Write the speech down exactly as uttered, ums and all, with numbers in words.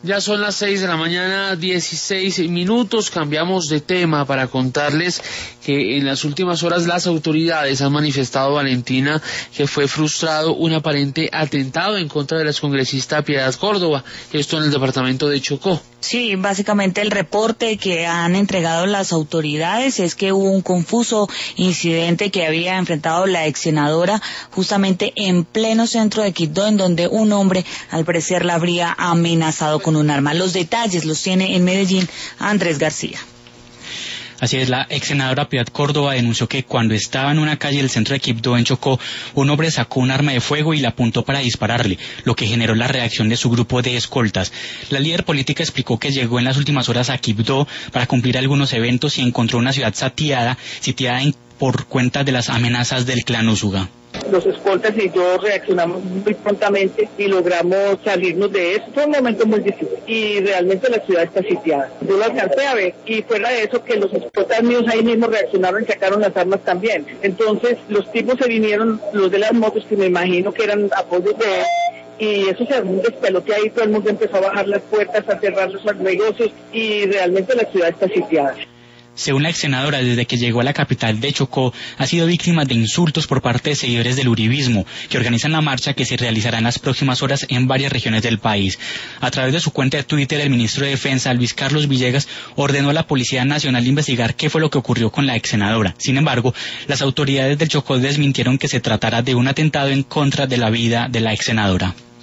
Ya son las seis de la mañana, dieciséis minutos. Cambiamos de tema para contarles que en las últimas horas las autoridades han manifestado, Valentina, que fue frustrado un aparente atentado en contra de la excongresista Piedad Córdoba, esto en el departamento de Chocó. Sí, básicamente el reporte que han entregado las autoridades es que hubo un confuso incidente que había enfrentado la ex senadora justamente en pleno centro de Quibdó, en donde un hombre al parecer la habría amenazado con un arma. Los detalles los tiene en Medellín Andrés García. Así es, la ex senadora Piedad Córdoba denunció que cuando estaba en una calle del centro de Quibdó, en Chocó, un hombre sacó un arma de fuego y la apuntó para dispararle, lo que generó la reacción de su grupo de escoltas. La líder política explicó que llegó en las últimas horas a Quibdó para cumplir algunos eventos y encontró una ciudad sitiada, sitiada en, por cuenta de las amenazas del clan Usuga. Los escoltas y yo reaccionamos muy prontamente y logramos salirnos de eso. Fue un momento muy difícil y realmente la ciudad está sitiada. Yo lo alcancé a ver y fuera de eso que los escoltas míos ahí mismo reaccionaron y sacaron las armas también. Entonces los tipos se vinieron, los de las motos, que me imagino que eran apoyos de él, y eso se armó un despelote ahí, todo el mundo empezó a bajar las puertas, a cerrar los negocios y realmente la ciudad está sitiada. Según la ex senadora, desde que llegó a la capital de Chocó, ha sido víctima de insultos por parte de seguidores del uribismo, que organizan la marcha que se realizará en las próximas horas en varias regiones del país. A través de su cuenta de Twitter, el ministro de Defensa, Luis Carlos Villegas, ordenó a la Policía Nacional investigar qué fue lo que ocurrió con la ex senadora. Sin embargo, las autoridades del Chocó desmintieron que se tratara de un atentado en contra de la vida de la ex senadora.